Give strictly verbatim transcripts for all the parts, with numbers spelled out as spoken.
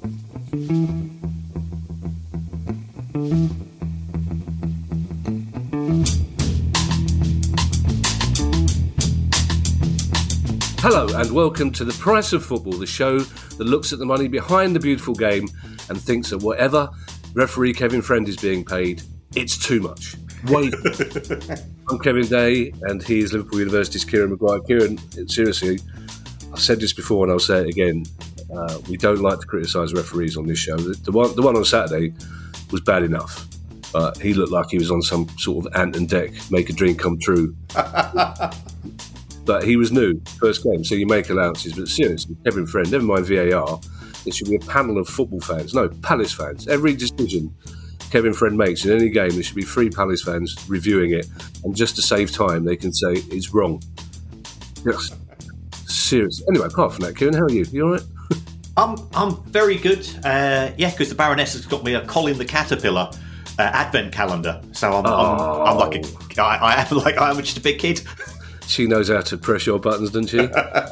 Hello and welcome to The Price of Football, the show that looks at the money behind the beautiful game and thinks that whatever referee Kevin Friend is being paid, it's too much. Wait. I'm Kevin Day and he is Liverpool University's Kieran Maguire. Kieran, seriously, I've said this before and I'll say it again. Uh, we don't like to criticise referees on this show. The, the, one, the one on Saturday was bad enough, but he looked like he was on some sort of Ant and Dec, make a dream come true. But he was new, first game, so you make allowances. But seriously, Kevin Friend, never mind V A R, there should be a panel of football fans, no, Palace fans. Every decision Kevin Friend makes in any game, there should be three Palace fans reviewing it. And just to save time, they can say it's wrong. Yes. Seriously. Anyway, apart from that, Kieran, how are you? You all right? I'm, I'm very good. Uh, yeah, because the Baroness has got me a Colin the Caterpillar uh, advent calendar. So I'm, oh. I'm, I'm like a, I, I am like I'm just a big kid. She knows how to press your buttons, doesn't she?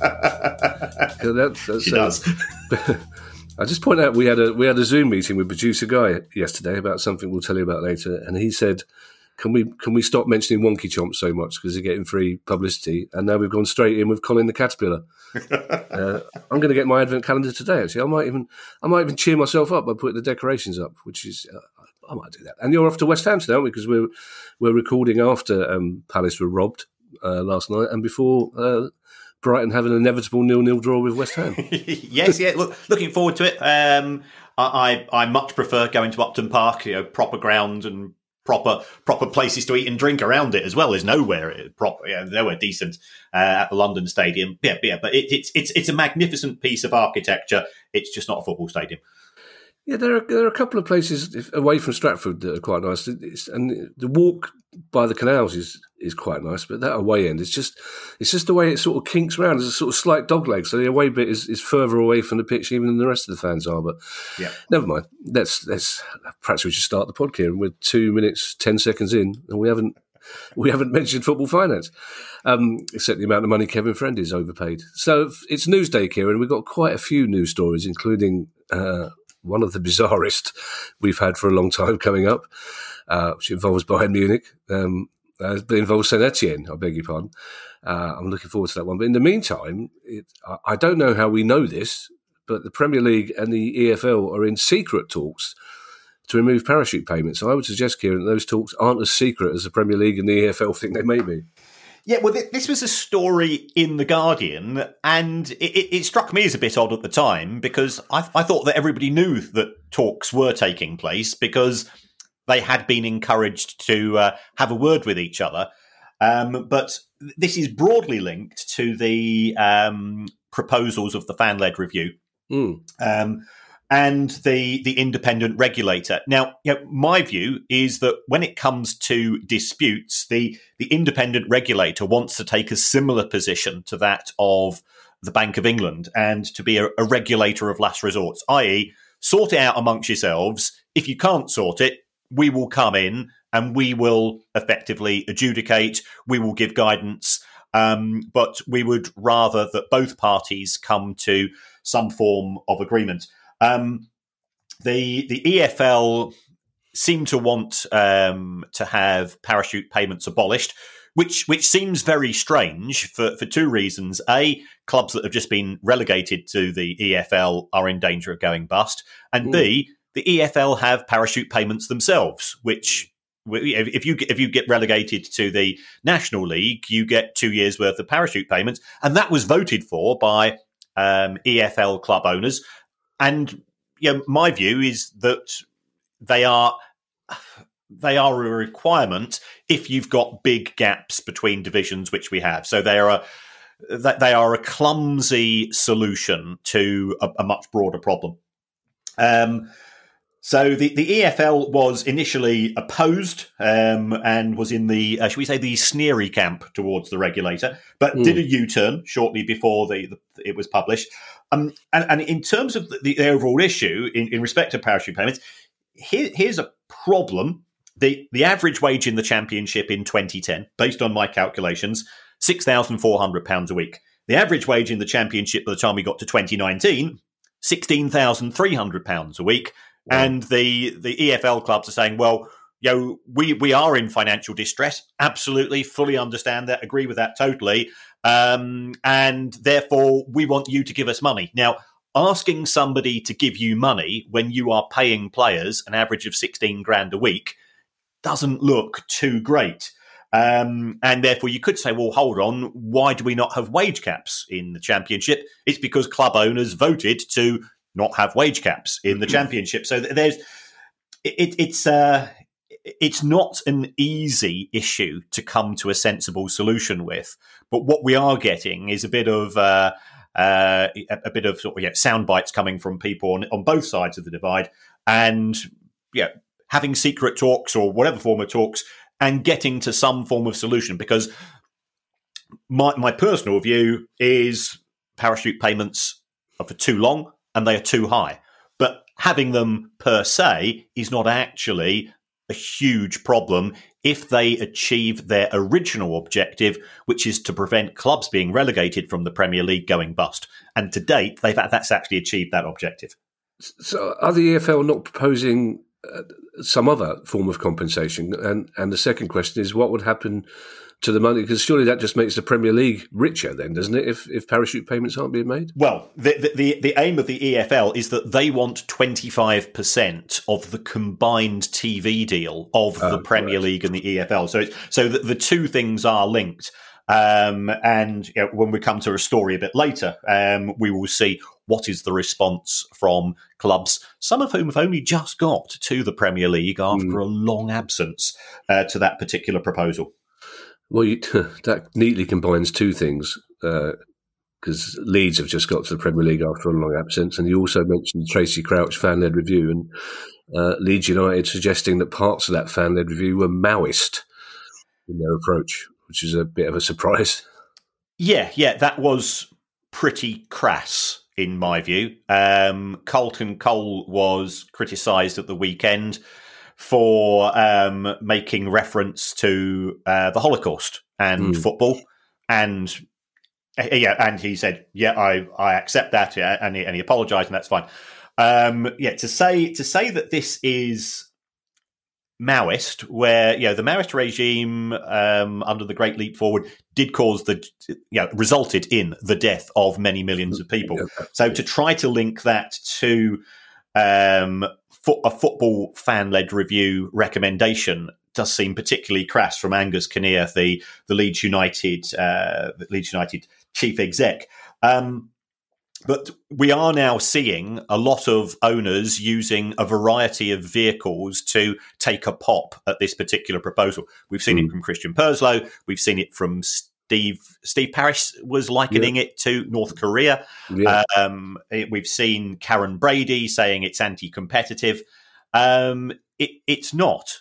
that, that's, she does. Uh, I just point out we had a we had a Zoom meeting with producer Guy yesterday about something we'll tell you about later, and he said, "Can we can we stop mentioning Wonky Chomp so much because they're getting free publicity?" And now we've gone straight in with Colin the Caterpillar. uh, I'm going to get my advent calendar today. Actually, I might even I might even cheer myself up by putting the decorations up, which is uh, I might do that. And you're off to West Ham today, aren't we? Because we're we're recording after um, Palace were robbed. Uh, last night and before uh, Brighton have an inevitable nil-nil draw with West Ham. yes, yeah. Look, looking forward to it. Um, I, I I much prefer going to Upton Park. You know, proper ground and proper proper places to eat and drink around it as well. There's nowhere proper, you know, nowhere decent uh, at the London Stadium. Yeah, yeah. But it, it's it's it's a magnificent piece of architecture. It's just not a football stadium. Yeah, there are, there are a couple of places away from Stratford that are quite nice, it's, and the walk by the canals is, is quite nice. But that away end, it's just it's just the way it sort of kinks around. There's a sort of slight dog leg, so the away bit is, is further away from the pitch even than the rest of the fans are. But yeah, never mind. Let's let's perhaps we should start the pod here. We're two minutes ten seconds in, and we haven't we haven't mentioned football finance, um, except the amount of money Kevin Friend is overpaid. So it's Newsday, Kieran. We've got quite a few news stories, including. Uh, One of the bizarrest we've had for a long time coming up, uh, which involves Bayern Munich. Um, uh, it involves Saint Etienne, I beg your pardon. Uh, I'm looking forward to that one. But in the meantime, it, I, I don't know how we know this, but the Premier League and the E F L are in secret talks to remove parachute payments. So I would suggest, Kieran, that those talks aren't as secret as the Premier League and the E F L think they may be. Yeah, well, th- this was a story in The Guardian, and it, it, it struck me as a bit odd at the time because I, I thought that everybody knew that talks were taking place because they had been encouraged to uh, have a word with each other. Um, but this is broadly linked to the um, proposals of the fan-led review. Mm. Um And the the independent regulator. Now, you know, my view is that when it comes to disputes, the, the independent regulator wants to take a similar position to that of the Bank of England and to be a, a regulator of last resort, that is, sort it out amongst yourselves. If you can't sort it, we will come in and we will effectively adjudicate. We will give guidance. Um, but we would rather that both parties come to some form of agreement. Um, the the E F L seem to want um, to have parachute payments abolished, which which seems very strange for, for two reasons. A, clubs that have just been relegated to the E F L are in danger of going bust. And mm. B, the E F L have parachute payments themselves, which if you if you get relegated to the National League, you get two years' worth of parachute payments. And that was voted for by um, E F L club owners. And you know, my view is that they are they are a requirement if you've got big gaps between divisions, which we have. So they are a, they are a clumsy solution to a, a much broader problem. Um, so the, the E F L was initially opposed um, and was in the, uh, should we say, the sneery camp towards the regulator, but mm. did a U-turn shortly before the, the, it was published. Um, and, and in terms of the, the overall issue, in, in respect to parachute payments, here, here's a problem. The, the average wage in the Championship in twenty ten, based on my calculations, six thousand four hundred pounds a week. The average wage in the Championship by the time we got to twenty nineteen, sixteen thousand three hundred pounds a week. Wow. And the, the E F L clubs are saying, well, you know, we, we are in financial distress. Absolutely, fully understand that, agree with that totally. Um, and therefore, we want you to give us money. Now, asking somebody to give you money when you are paying players an average of sixteen grand a week doesn't look too great. Um, and therefore, you could say, well, hold on, why do we not have wage caps in the Championship? It's because club owners voted to not have wage caps in the Championship. So there's it, it's uh, it's not an easy issue to come to a sensible solution with. But what we are getting is a bit of uh, uh, a, a bit of sort of, yeah, sound bites coming from people on, on both sides of the divide, and yeah, having secret talks or whatever form of talks, and getting to some form of solution. Because my my personal view is parachute payments are for too long and they are too high. But having them per se is not actually a huge problem if they achieve their original objective, which is to prevent clubs being relegated from the Premier League going bust. And to date, they've that's actually achieved that objective. So are the E F L not proposing uh, some other form of compensation? And and the second question is, what would happen to the money? Because surely that just makes the Premier League richer then, doesn't it, if, if parachute payments aren't being made? Well, the, the, the aim of the E F L is that they want twenty-five percent of the combined T V deal of the oh, Premier right. League and the E F L. So, it's, so the, the two things are linked. Um, and you know, when we come to a story a bit later, um, we will see what is the response from clubs, some of whom have only just got to the Premier League after mm. a long absence uh, to that particular proposal. Well, you, that neatly combines two things, because uh, Leeds have just got to the Premier League after a long absence, and you also mentioned the Tracy Crouch fan-led review, and uh, Leeds United suggesting that parts of that fan-led review were Maoist in their approach, which is a bit of a surprise. Yeah, yeah, that was pretty crass, in my view. Um, Carlton Cole was criticised at the weekend for um, making reference to uh, the Holocaust and mm. football, and uh, yeah, and he said, "Yeah, I, I accept that," yeah, and he, and he apologised, and that's fine. Um, yeah, to say to say that this is Maoist, where you know the Maoist regime um, under the Great Leap Forward did cause the, you know, resulted in the death of many millions of people. So to try to link that to um, a football fan-led review recommendation does seem particularly crass from Angus Kinnear, the the Leeds United uh, the Leeds United chief exec. Um, but we are now seeing a lot of owners using a variety of vehicles to take a pop at this particular proposal. We've seen mm. it from Christian Purslow. We've seen it from Steve Steve Parish was likening yeah. it to North Korea. Yeah. Um, it, we've seen Karen Brady saying it's anti-competitive. Um, it, it's not.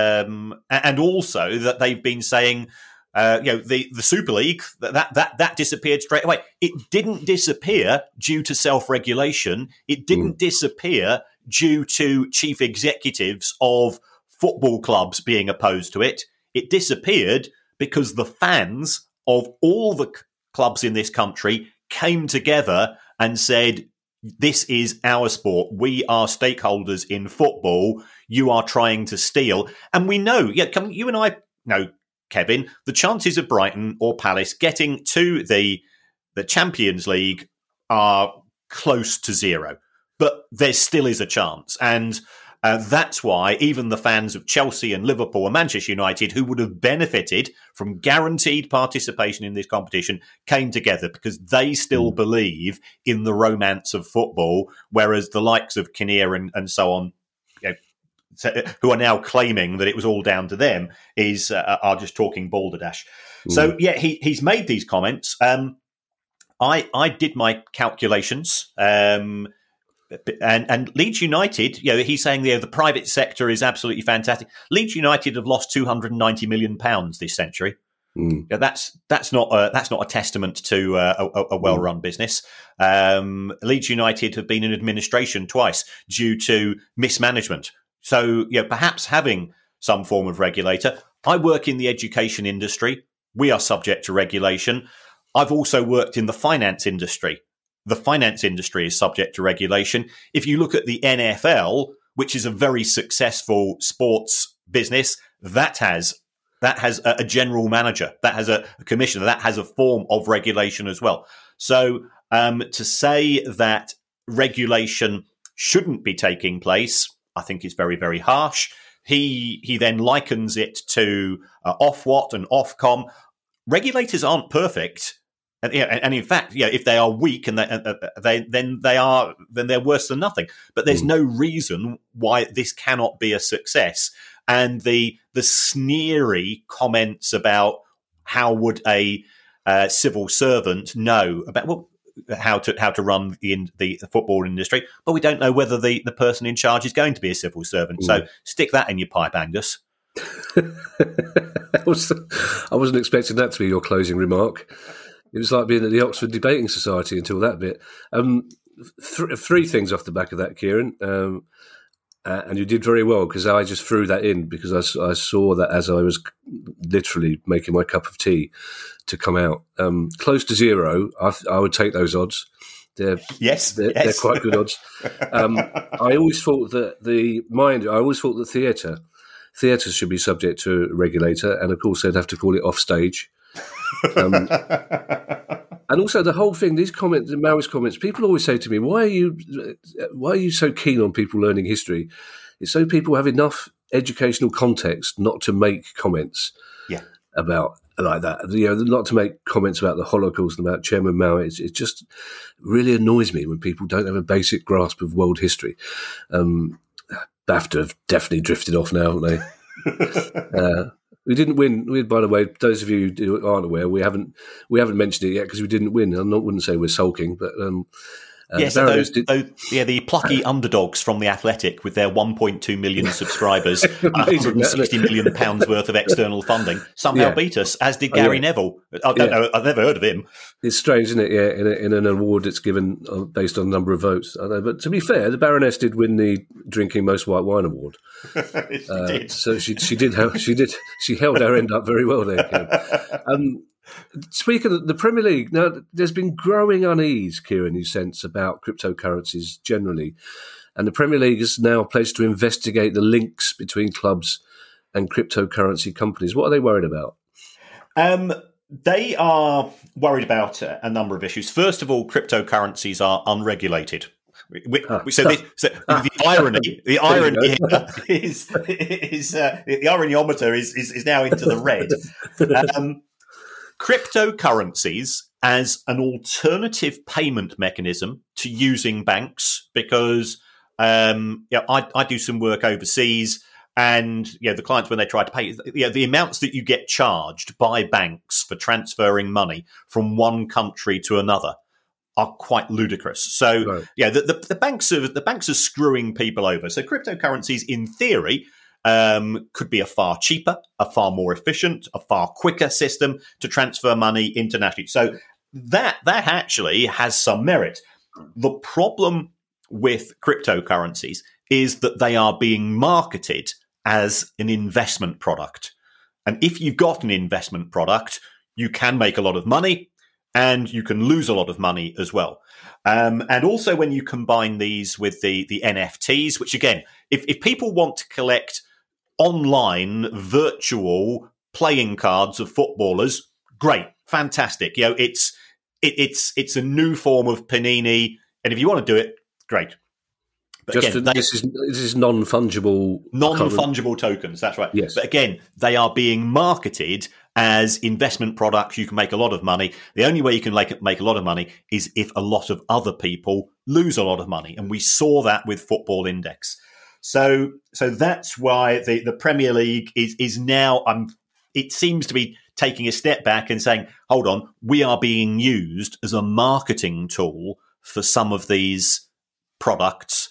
Um, and also that they've been saying, uh, you know, the, the Super League, that, that, that disappeared straight away. It didn't disappear due to self-regulation. It didn't mm. disappear due to chief executives of football clubs being opposed to it. It disappeared because the fans of all the c- clubs in this country came together and said, this is our sport. We are stakeholders in football. You are trying to steal. And we know, yeah, come, you and I know, Kevin, the chances of Brighton or Palace getting to the the Champions League are close to zero. But there still is a chance. And Uh, that's why even the fans of Chelsea and Liverpool and Manchester United, who would have benefited from guaranteed participation in this competition, came together because they still mm. believe in the romance of football, whereas the likes of Kinnear and, and so on, you know, who are now claiming that it was all down to them, is uh, are just talking balderdash. Mm. So, yeah, he, he's made these comments. Um, I, I did my calculations. Um And, and Leeds United, you know, he's saying you know, the private sector is absolutely fantastic. Leeds United have lost two hundred ninety million pounds this century. Mm. Yeah, that's that's not a, that's not a testament to uh, a, a well-run mm. business. Um, Leeds United have been in administration twice due to mismanagement. So, you know, perhaps having some form of regulator. I work in the education industry. We are subject to regulation. I've also worked in the finance industry. the finance industry is subject to regulation. If you look at the N F L, which is a very successful sports business, that has that has a, a general manager, that has a, a commissioner, that has a form of regulation as well. So um, to say that regulation shouldn't be taking place, I think is very, very harsh. He he then likens it to uh, Ofwat and Ofcom. Regulators aren't perfect. And, yeah, and in fact, yeah, if they are weak and they, uh, they then they are then they're worse than nothing. But there's no reason why this cannot be a success. And the the sneery comments about how would a uh, civil servant know about well how to how to run the in, the football industry, but we don't know whether the, the person in charge is going to be a civil servant. Mm. So stick that in your pipe, Angus. I wasn't expecting that to be your closing remark. It was like being at the Oxford Debating Society until that bit. Um, th- three things off the back of that, Kieran. Um, uh, and you did very well because I just threw that in because I, I saw that as I was literally making my cup of tea to come out. Um, close to zero, I, I would take those odds. They're, yes, they're, yes. they're quite good odds. Um, I always thought that the mind, I always thought that theatre, theatres should be subject to a regulator, and of course they'd have to call it offstage. Um, and also the whole thing, these comments, the Maoist comments, people always say to me, why are you why are you so keen on people learning history? It's so people have enough educational context not to make comments yeah. about like that. You know, not to make comments about the Holocaust and about Chairman Mao. It's, it just really annoys me when people don't have a basic grasp of world history. Um, BAFTA have definitely drifted off now, haven't they? uh, We didn't win. We, by the way, those of you who aren't aware, we haven't we haven't mentioned it yet because we didn't win. I wouldn't say we're sulking, but um, uh, yes, yeah, so those, did, those, yeah, the plucky underdogs from the Athletic with their one point two million subscribers, and one hundred sixty million pounds worth of external funding somehow yeah. beat us, as did Gary oh, yeah. Neville. I don't yeah. know. I've never heard of him. It's strange, isn't it? Yeah, in, a, in an award that's given based on the number of votes. I know, but to be fair, the Baroness did win the drinking most white wine award. she uh, did. So she she did have, she did she held her end up very well there, Kieran. Um, speaking of the Premier League, now there's been growing unease, Kieran, you sense about cryptocurrencies generally, and the Premier League is now pledged to investigate the links between clubs and cryptocurrency companies. What are they worried about? Um. They are worried about a number of issues. First of all, cryptocurrencies are unregulated. We, ah. so, the, so ah. the irony, the irony here is, is uh, the ironyometer is, is is now into the red. Um, cryptocurrencies as an alternative payment mechanism to using banks, because um, yeah, I, I do some work overseas. And you know, the clients, when they try to pay, you know, the amounts that you get charged by banks for transferring money from one country to another are quite ludicrous. So, right. yeah, the, the, the banks are the banks are screwing people over. So, cryptocurrencies, in theory, um, could be a far cheaper, a far more efficient, a far quicker system to transfer money internationally. So, that that actually has some merit. The problem with cryptocurrencies is that they are being marketed as an investment product. And if you've got an investment product, you can make a lot of money and you can lose a lot of money as well. Um, and also when you combine these with the, the N F Ts, which again, if, if people want to collect online virtual playing cards of footballers, great, fantastic. You know, it's it, it's it's a new form of Panini. And if you want to do it, great. But Just again, to, they, this is this is non-fungible, non-fungible tokens. That's right. Yes. But again, they are being marketed as investment products. You can make a lot of money. The only way you can make make a lot of money is if a lot of other people lose a lot of money, and we saw that with Football Index. So, so that's why the, the Premier League is is now. Um, it seems to be taking a step back and saying, "Hold on, we are being used as a marketing tool for some of these products."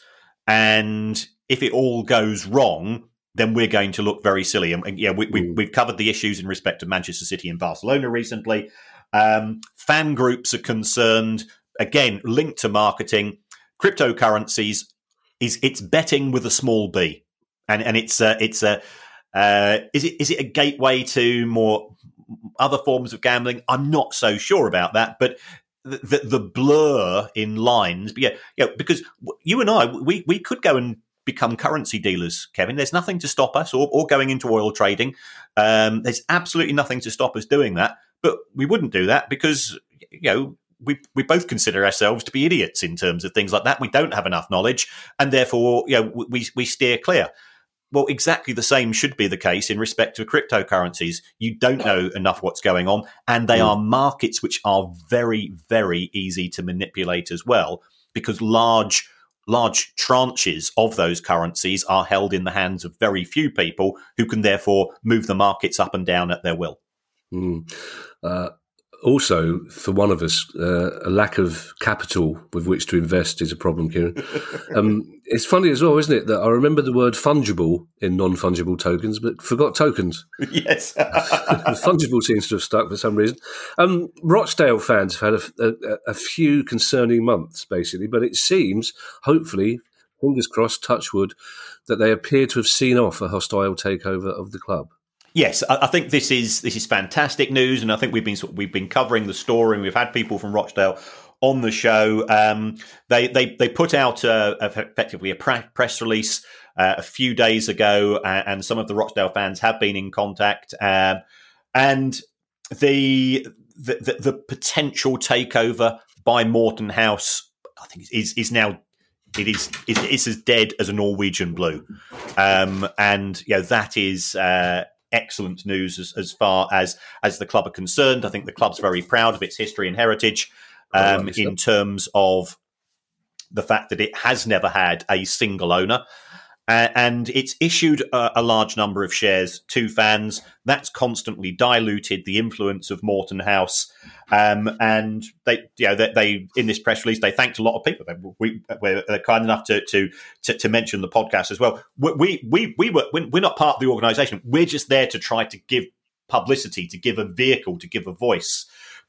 And if it all goes wrong, then we're going to look very silly. And, and yeah, we, we, we've covered the issues in respect of Manchester City and Barcelona recently. Um, fan groups are concerned, again, linked to marketing. Cryptocurrencies is it's betting with a small b, and and it's a, it's a uh, is it is it a gateway to more other forms of gambling? I'm not so sure about that, but the, the blur in lines. But yeah, yeah, because you and I, we we could go and become currency dealers, Kevin. There's nothing to stop us, or, or going into oil trading. Um, there's absolutely nothing to stop us doing that. But we wouldn't do that because, you know, we we both consider ourselves to be idiots in terms of things like that. We don't have enough knowledge, and therefore, you know, we we steer clear. Well, exactly the same should be the case in respect to cryptocurrencies. You don't know enough what's going on, and they mm. are markets which are very, very easy to manipulate as well, because large large tranches of those currencies are held in the hands of very few people who can therefore move the markets up and down at their will. Mm. Uh, also, for one of us, uh, a lack of capital with which to invest is a problem, Kieran. Um, it's funny as well, isn't it, that I remember the word fungible in non-fungible tokens, but forgot tokens. Yes. Fungible seems to have stuck for some reason. Um, Rochdale fans have had a, a, a few concerning months, basically, but it seems, hopefully, fingers crossed, touch wood, that they appear to have seen off a hostile takeover of the club. Yes, I think this is this is fantastic news, and I think we've been we've been covering the story, and we've had people from Rochdale on the show. Um, they they they put out a, effectively a press release uh, a few days ago, and some of the Rochdale fans have been in contact. Um, and the, the the the potential takeover by Morton House, I think, is is now. It is it's as dead as a Norwegian blue, um, and you know that is uh, excellent news as, as far as as the club are concerned. I think the club's very proud of its history and heritage, um, oh, in terms of the fact that it has never had a single owner. Uh, and it's issued a, a large number of shares to fans. That's constantly diluted the influence of Morton House. Um, and they, you know, they, they in this press release, they thanked a lot of people. We were kind enough to to to, to mention the podcast as well. We we we were we're not part of the organisation. We're just there to try to give publicity, to give a vehicle, to give a voice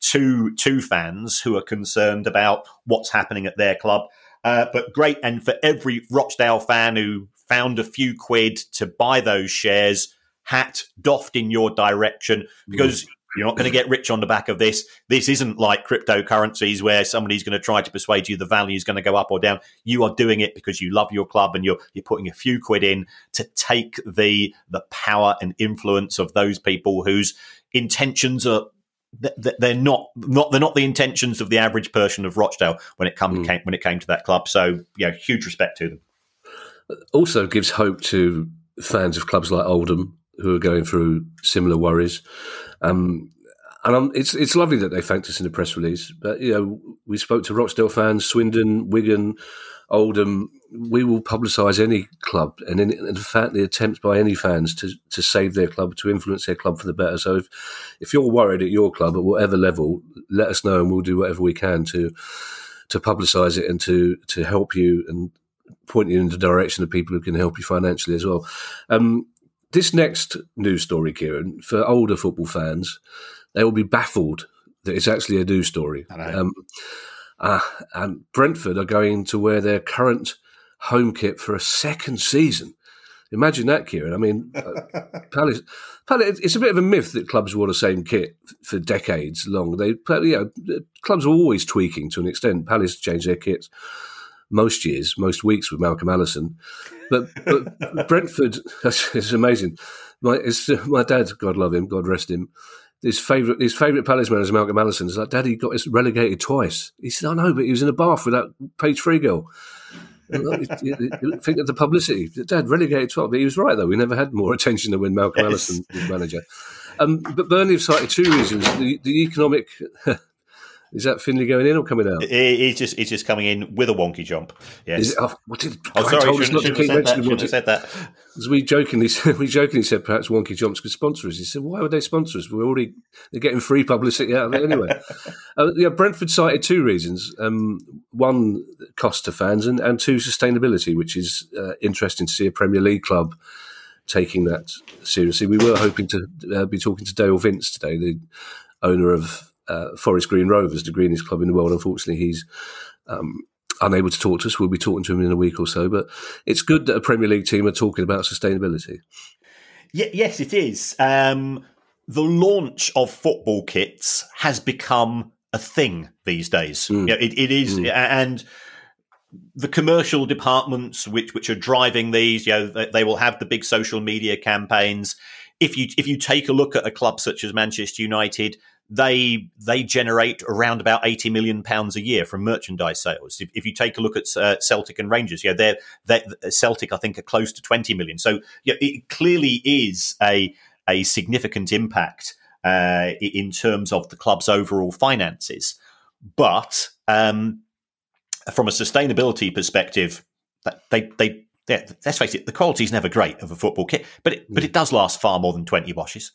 to to fans who are concerned about what's happening at their club. Uh, but great, and for every Rochdale fan who found a few quid to buy those shares, hat doffed in your direction, because you're not going to get rich on the back of this. This isn't like cryptocurrencies where somebody's going to try to persuade you the value is going to go up or down. You are doing it because you love your club, and you're you're putting a few quid in to take the the power and influence of those people whose intentions are they're not not they're not the intentions of the average person of Rochdale when it come mm. came, when it came to that club. So yeah, huge respect to them. Also gives hope to fans of clubs like Oldham who are going through similar worries. Um, and um, it's it's lovely that they thanked us in the press release. But you know, we spoke to Rochdale fans, Swindon, Wigan, Oldham. We will publicise any club, and in, in fact, the attempts by any fans to to save their club, to influence their club for the better. So, if, if you're worried at your club at whatever level, let us know, and we'll do whatever we can to to publicise it and to to help you and point you in the direction of people who can help you financially as well. Um, this next news story, Kieran, for older football fans, they will be baffled that it's actually a news story. I know. Um, uh, and Brentford are going to wear their current home kit for a second season. Imagine that, Kieran. I mean, uh, Palace, Palace, it's a bit of a myth that clubs wore the same kit for decades long. They, you know, clubs are always tweaking to an extent. Palace changed their kits most years, most weeks with Malcolm Allison. But, but Brentford, it's amazing. My, it's, my dad, God love him, God rest him, his favourite his favourite Palace man is Malcolm Allison. It's like, Daddy got us relegated twice. He said, I know, but he was in a bath with that page three girl. Think of the publicity. Dad, relegated twice. But he was right, though. We never had more attention than when Malcolm yes. Allison was manager. Um, but Burnley have cited two reasons. The, the economic... Is that Finlay going in or coming out? He's just he's just coming in with a wonky jump. Yes. It, oh, what did, oh, sorry, told shouldn't, shouldn't, have, said that, shouldn't have said that. As we jokingly we jokingly said, perhaps wonky jumps could sponsor us. He said, "Why would they sponsor us? We're already they're getting free publicity out of it anyway." uh, yeah, Brentford cited two reasons: um, one, cost to fans, and, and two, sustainability, which is uh, interesting to see a Premier League club taking that seriously. We were hoping to uh, be talking to Dale Vince today, the owner of Uh, Forest Green Rovers, the greenest club in the world. Unfortunately, he's um, unable to talk to us. We'll be talking to him in a week or so. But it's good that a Premier League team are talking about sustainability. Yeah, yes, it is. Um, the launch of football kits has become a thing these days. Mm. Yeah, it, it is, mm. and the commercial departments which which are driving these, you know, they, they will have the big social media campaigns. If you if you take a look at a club such as Manchester United, they they generate around about eighty million pounds a year from merchandise sales. If, if you take a look at uh, Celtic and Rangers, yeah, they're, they're Celtic, I think, are close to twenty million. So yeah, it clearly is a a significant impact uh, in terms of the club's overall finances. But um, from a sustainability perspective, they they yeah, let's face it, the quality is never great of a football kit, but it, mm. but it does last far more than twenty washes.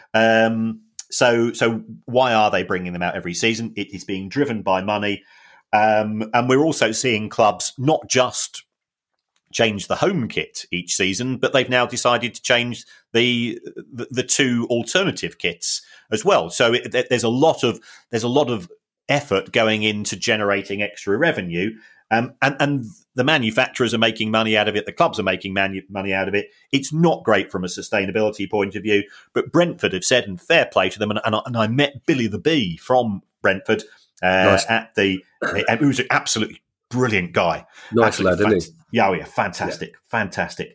Um, so so why are they bringing them out every season? It is being driven by money, um, and we're also seeing clubs not just change the home kit each season, but they've now decided to change the the, the two alternative kits as well. So it, there's a lot of there's a lot of effort going into generating extra revenue. Um, and, and the manufacturers are making money out of it. The clubs are making manu- money out of it. It's not great from a sustainability point of view. But Brentford have said, and fair play to them. And, and, I, and I met Billy the Bee from Brentford uh, nice. at the, and who's an absolutely brilliant guy. Nice absolutely lad, isn't he? Yeah, oh yeah, fantastic, yeah. fantastic.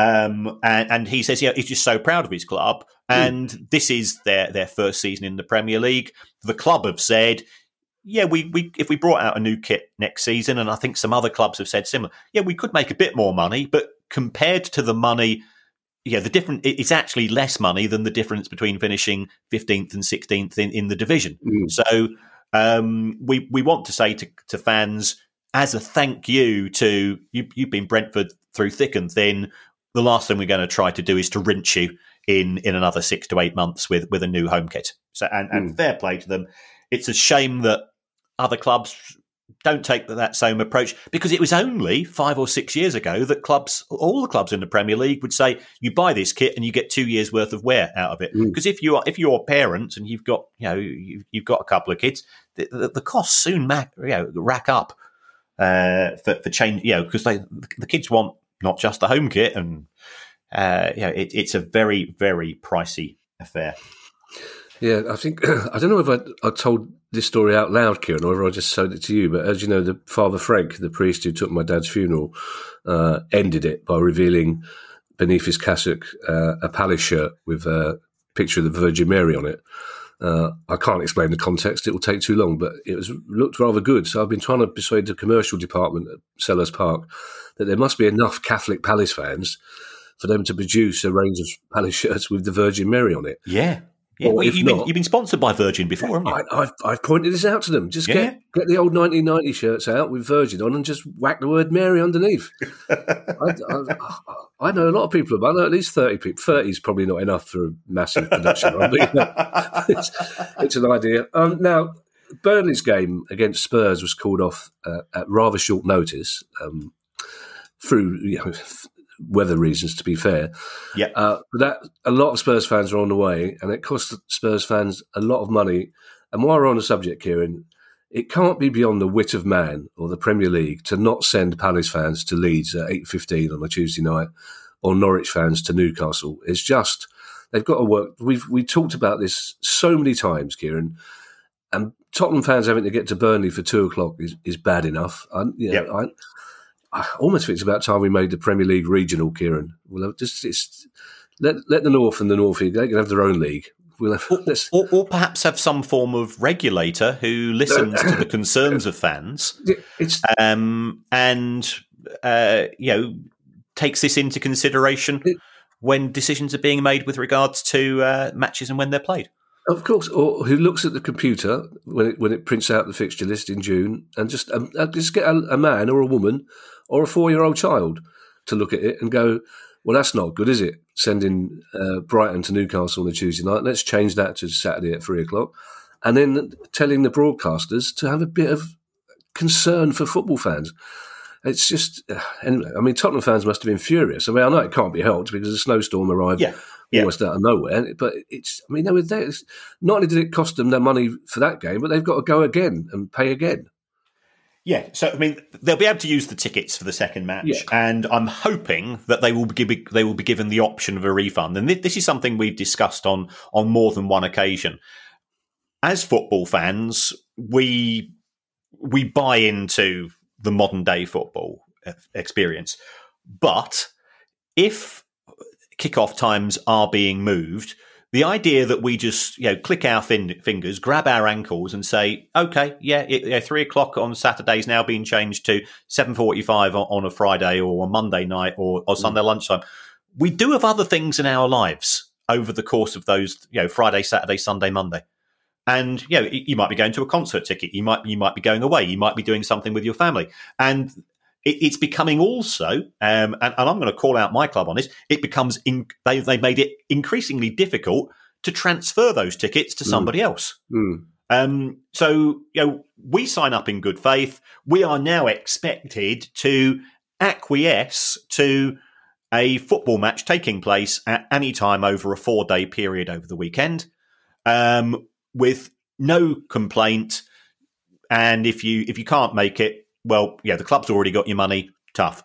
Um, and, and he says, yeah, he's just so proud of his club. And mm. this is their their first season in the Premier League. The club have said, yeah, we, we if we brought out a new kit next season, and I think some other clubs have said similar, yeah, we could make a bit more money, but compared to the money, yeah, the different it's actually less money than the difference between finishing fifteenth and sixteenth in, in the division. Mm. So um, we we want to say to, to fans, as a thank you to you, you've been Brentford through thick and thin, the last thing we're going to try to do is to rinse you in, in another six to eight months with, with a new home kit. So and, and mm. fair play to them. It's a shame that other clubs don't take that same approach, because it was only five or six years ago that clubs, all the clubs in the Premier League, would say you buy this kit and you get two years worth of wear out of it. Because mm. if you are if you're parents and you've got you know you, you've got a couple of kids, the, the, the costs soon mac, you know, rack up uh, for for change. You know, because they the kids want not just the home kit, and uh, you know it, it's a very very pricey affair. Yeah, I think I don't know if I, I told this story out loud, Kieran, or whether I just showed it to you. But as you know, the Father Frank, the priest who took my dad's funeral, uh, ended it by revealing beneath his cassock uh, a Palace shirt with a picture of the Virgin Mary on it. Uh, I can't explain the context; it will take too long. But it was looked rather good. So I've been trying to persuade the commercial department at Sellers Park that there must be enough Catholic Palace fans for them to produce a range of Palace shirts with the Virgin Mary on it. Yeah. Yeah, well, you've, not, been, you've been sponsored by Virgin before, haven't you? I, I've, I've pointed this out to them. Just yeah. get get the old nineteen ninety shirts out with Virgin on and just whack the word Mary underneath. I, I, I know a lot of people about it, at least thirty people. thirty is probably not enough for a massive production run, but, you know, it's, it's an idea. Um, now, Burnley's game against Spurs was called off uh, at rather short notice um, through... You know, weather reasons, to be fair. Yeah. Uh, but that a lot of Spurs fans are on the way, and it costs Spurs fans a lot of money. And while we're on the subject, Kieran, it can't be beyond the wit of man or the Premier League to not send Palace fans to Leeds at eight fifteen on a Tuesday night, or Norwich fans to Newcastle. It's just, they've got to work. We've we talked about this so many times, Kieran, and Tottenham fans having to get to Burnley for two o'clock is, is bad enough. I, you know, yeah. I, I almost think it's about time we made the Premier League regional, Kieran. Well, just it's, let let the North and the North East, they can have their own league. We'll have, or, or, or perhaps have some form of regulator who listens to the concerns of fans, it's, um, and uh, you know takes this into consideration it, when decisions are being made with regards to uh, matches and when they're played. Of course, or who looks at the computer when it when it prints out the fixture list in June, and just um, just get a, a man or a woman or a four-year-old child to look at it and go, well, that's not good, is it? Sending uh, Brighton to Newcastle on a Tuesday night. Let's change that to Saturday at three o'clock. And then telling the broadcasters to have a bit of concern for football fans. It's just, uh, anyway, I mean, Tottenham fans must have been furious. I mean, I know it can't be helped because a snowstorm arrived yeah, yeah. almost out of nowhere. But it's, I mean, they were there. Not only did it cost them their money for that game, but they've got to go again and pay again. Yeah, so I mean, they'll be able to use the tickets for the second match, yeah. and I'm hoping that they will be they will be given the option of a refund. And this is something we've discussed on on more than one occasion. as football fans, we we buy into the modern day football experience. But if kickoff times are being moved, the idea that we just, you know, click our fin- fingers, grab our ankles and say, okay, yeah, it, yeah, three o'clock on Saturday is now being changed to seven forty-five on, on a Friday or a Monday night or, or Sunday mm. lunchtime. We do have other things in our lives over the course of those, you know, Friday, Saturday, Sunday, Monday. And, you know, you might be going to a concert ticket. You might, you might be going away. You might be doing something with your family. And it, it's becoming also, um, and, and I'm going to call out my club on this, it becomes, in, they, they made it increasingly difficult to transfer those tickets to somebody mm. else. Mm. Um, so, you know, we sign up in good faith. We are now expected to acquiesce to a football match taking place at any time over a four-day period over the weekend, um, with no complaint. And if you if you can't make it, well, yeah, the club's already got your money. Tough.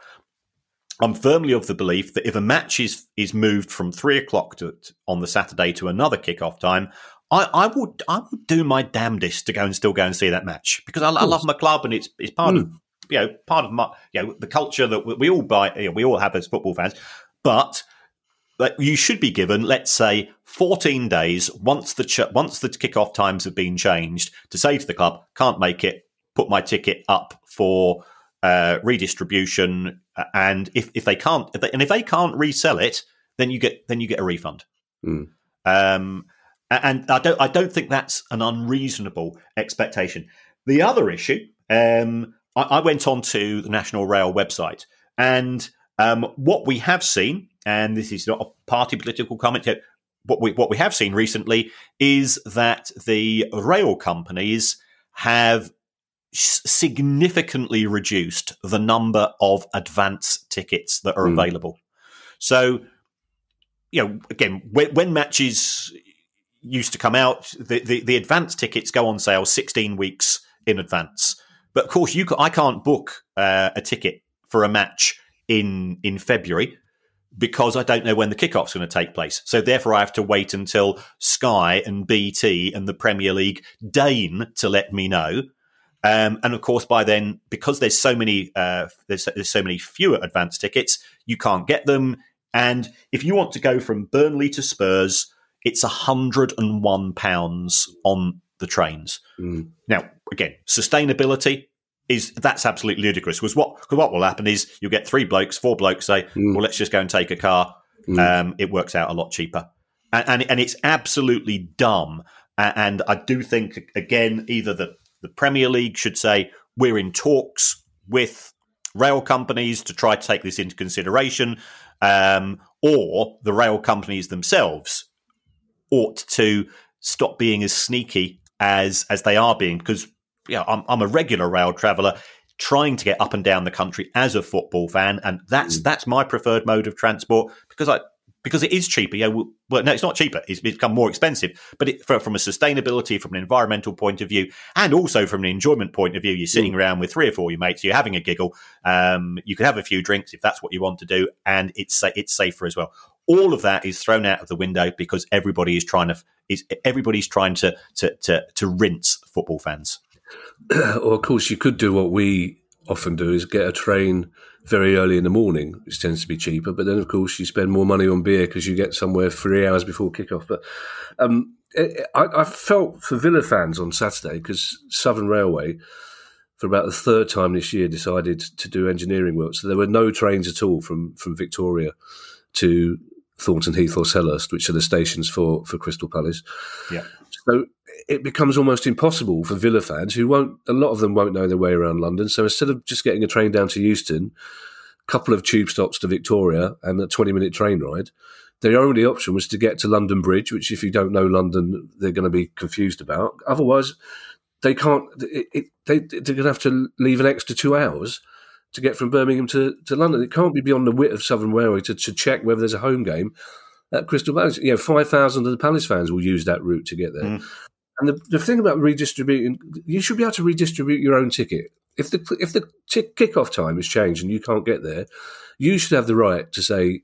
I'm firmly of the belief that if a match is is moved from three o'clock to, on the Saturday to another kickoff time, I, I would I would do my damnedest to go and still go and see that match, because I, I love my club and it's it's part mm. of you know part of my you know the culture that we all buy you know, we all have as football fans. But like, you should be given, let's say, fourteen days once the ch- once the kickoff times have been changed to say to the club, can't make it, put my ticket up for uh, redistribution, and if, if they can't, if they, and if they can't resell it, then you get then you get a refund. Mm. Um, and I don't I don't think that's an unreasonable expectation. The other issue, um, I, I went on to the National Rail website, and um, what we have seen, and this is not a party political comment yet, what we what we have seen recently is that the rail companies have significantly reduced the number of advance tickets that are mm. available. So, you know, again, when, when matches used to come out, the, the, the advance tickets go on sale sixteen weeks in advance. But of course, you I can't book uh, a ticket for a match in in February, because I don't know when the kickoff's going to take place. So therefore, I have to wait until Sky and B T and the Premier League deign to let me know. Um, and of course, by then, because there's so many, uh, there's, there's so many fewer advance tickets, you can't get them. And if you want to go from Burnley to Spurs, it's one hundred and one pounds on the trains. Mm. Now, again, sustainability is that's absolutely ludicrous. Because what, cause what will happen is you'll get three blokes, four blokes say, mm. well, let's just go and take a car. Mm. Um, it works out a lot cheaper. And, and, and it's absolutely dumb. And I do think, again, either the, the Premier League should say, we're in talks with rail companies to try to take this into consideration, um, or the rail companies themselves ought to stop being as sneaky as as they are being, because yeah, I'm, I'm a regular rail traveller trying to get up and down the country as a football fan, and that's mm. that's my preferred mode of transport, because I because it is cheaper. Yeah, well, no, it's not cheaper. It's become more expensive, but it, for, from a sustainability, from an environmental point of view, and also from an enjoyment point of view, you're sitting mm. around with three or four of your mates, you're having a giggle. Um, you can have a few drinks if that's what you want to do, and it's it's safer as well. All of that is thrown out of the window because everybody is trying to is everybody's trying to to to, to rinse football fans. Or, of course, you could do what we often do, is get a train very early in the morning, which tends to be cheaper. But then, of course, you spend more money on beer because you get somewhere three hours before kickoff. But um, I, I felt for Villa fans on Saturday, because Southern Railway, for about the third time this year, decided to do engineering work. So there were no trains at all from, from Victoria to Thornton Heath or Selhurst, which are the stations for, for Crystal Palace. Yeah. So it becomes almost impossible for Villa fans, who won't, a lot of them won't know their way around London. So instead of just getting a train down to Euston, a couple of tube stops to Victoria and a twenty-minute train ride, their only option was to get to London Bridge, which if you don't know London, they're going to be confused about. Otherwise, they can't, it, it, they, they're going to have to leave an extra two hours to get from Birmingham to, to London. It can't be beyond the wit of Southern Railway to, to check whether there's a home game at Crystal Palace. You know, five thousand of the Palace fans will use that route to get there. Mm. And the, the thing about redistributing, you should be able to redistribute your own ticket. If the if the t- kickoff time is changed and you can't get there, you should have the right to say,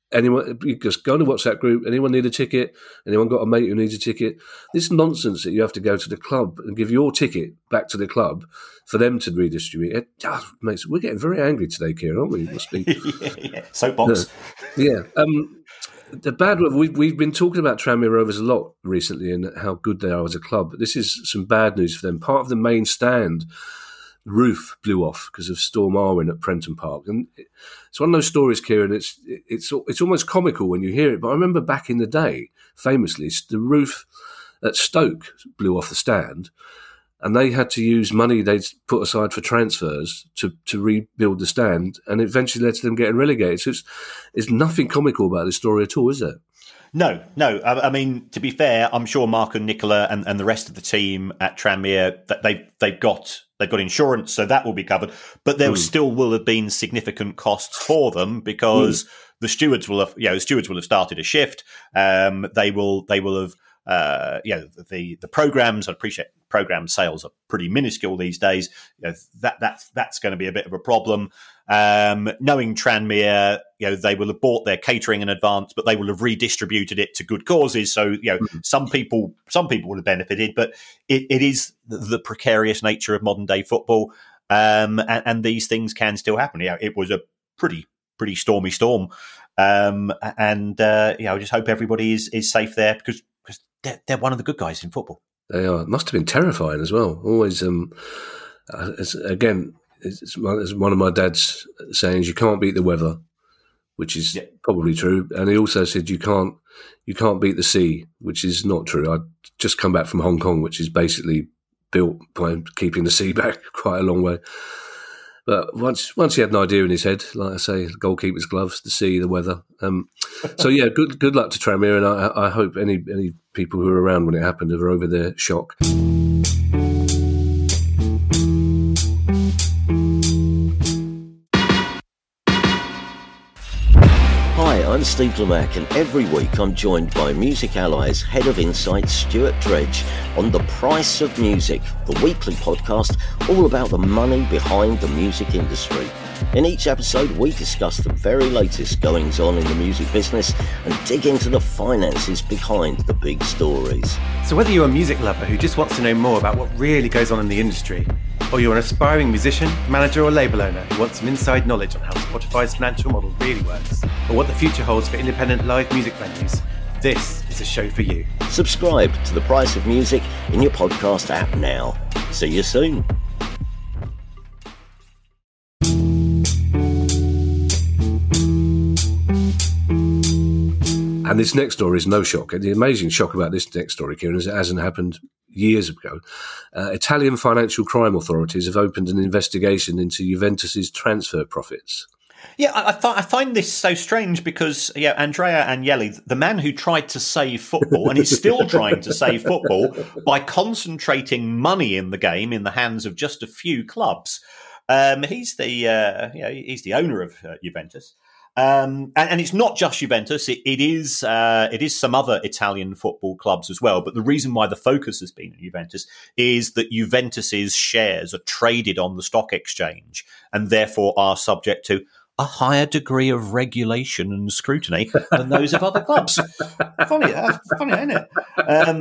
anyone, you just go to the WhatsApp group. Anyone need a ticket? Anyone got a mate who needs a ticket? This nonsense that you have to go to the club and give your ticket back to the club for them to redistribute it. Oh, mate, we're getting very angry today, Kieran, aren't we? It must be yeah, yeah. Soapbox. Yeah. yeah. Um, the bad one. We've we've been talking about Tranmere Rovers a lot recently and how good they are as a club. But this is some bad news for them. Part of the main stand roof blew off because of Storm Arwen at Prenton Park, and it's one of those stories, Kieran. It's it's it's almost comical when you hear it. But I remember back in the day, famously, the roof at Stoke blew off the stand, and they had to use money they'd put aside for transfers to, to rebuild the stand, and it eventually led to them getting relegated. So it's, it's nothing comical about this story at all, is there? No, no. I, I mean, to be fair, I'm sure Mark and Nicola and, and the rest of the team at Tranmere, that they've they've got they've got insurance, so that will be covered. But there mm. still will have been significant costs for them because mm. the stewards will have, you know, the stewards will have started a shift. Um, they will they will have, uh, you know, the the programs. I appreciate program sales are pretty minuscule these days. You know, that that's that's going to be a bit of a problem. Um, knowing Tranmere, you know, they will have bought their catering in advance, but they will have redistributed it to good causes. So, you know, mm-hmm. some people, some people would have benefited, but it, it is the, the precarious nature of modern day football. Um, and, and these things can still happen. Yeah, it was a pretty, pretty stormy storm. Um, and, uh, yeah, I just hope everybody is, is safe there because, because they're, they're one of the good guys in football. They are. It must have been terrifying as well. Always, um, uh, it's, again, It's one of my dad's sayings: "You can't beat the weather," which is yeah. probably true. And he also said, "You can't, you can't beat the sea," which is not true. I'd just come back from Hong Kong, which is basically built by keeping the sea back quite a long way. But once, once he had an idea in his head, like I say, goalkeeper's gloves, the sea, the weather. Um, so yeah, good, good luck to Tranmere, and I, I hope any any people who were around when it happened are over their shock. I'm Steve Lamack, and every week I'm joined by Music Ally's Head of Insight, Stuart Dredge, on The Price of Music, the weekly podcast all about the money behind the music industry. In each episode, we discuss the very latest goings-on in the music business and dig into the finances behind the big stories. So whether you're a music lover who just wants to know more about what really goes on in the industry, or you're an aspiring musician, manager or label owner who wants some inside knowledge on how Spotify's financial model really works, or what the future holds for independent live music venues, this is a show for you. Subscribe to The Price of Music in your podcast app now. See you soon. And this next story is no shock. And the amazing shock about this next story, Kieran, is it hasn't happened years ago. Uh, Italian financial crime authorities have opened an investigation into Juventus's transfer profits. Yeah, I, I, th- I find this so strange because yeah, Andrea Agnelli, the man who tried to save football and is still trying to save football by concentrating money in the game in the hands of just a few clubs. Um, he's the uh, you know, he's the owner of uh, Juventus. Um, and, and it's not just Juventus; it, it is uh, it is some other Italian football clubs as well. But the reason why the focus has been on Juventus is that Juventus's shares are traded on the stock exchange and therefore are subject to a higher degree of regulation and scrutiny than those of other clubs. Funny, uh, funny, isn't it? Um,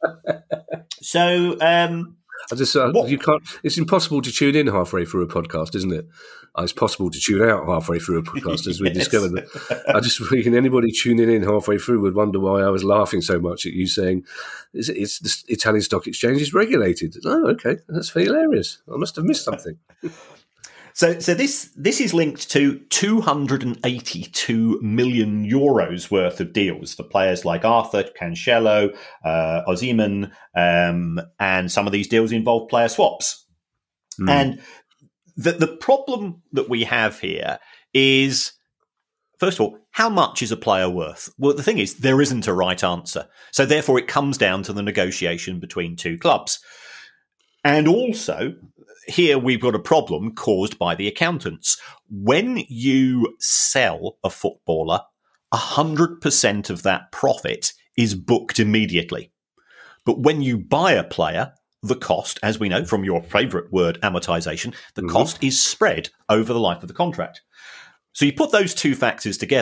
so. Um, I just uh, you can't. It's impossible to tune in halfway through a podcast, isn't it? Uh, it's possible to tune out halfway through a podcast, as we yes. discovered. I just thinking anybody tuning in halfway through would wonder why I was laughing so much at you saying it's, it's the Italian Stock Exchange is regulated. Oh, okay, that's hilarious. I must have missed something. So, so this this is linked to two hundred eighty-two million euros worth of deals for players like Arthur, Cancelo, uh, Osimhen, um, and some of these deals involve player swaps. Mm. And the the problem that we have here is, first of all, how much is a player worth? Well, the thing is, there isn't a right answer. So therefore, it comes down to the negotiation between two clubs. And also, here we've got a problem caused by the accountants. When you sell a footballer, one hundred percent of that profit is booked immediately. But when you buy a player, the cost, as we know from your favourite word, amortization, the mm-hmm. cost is spread over the life of the contract. So you put those two factors together,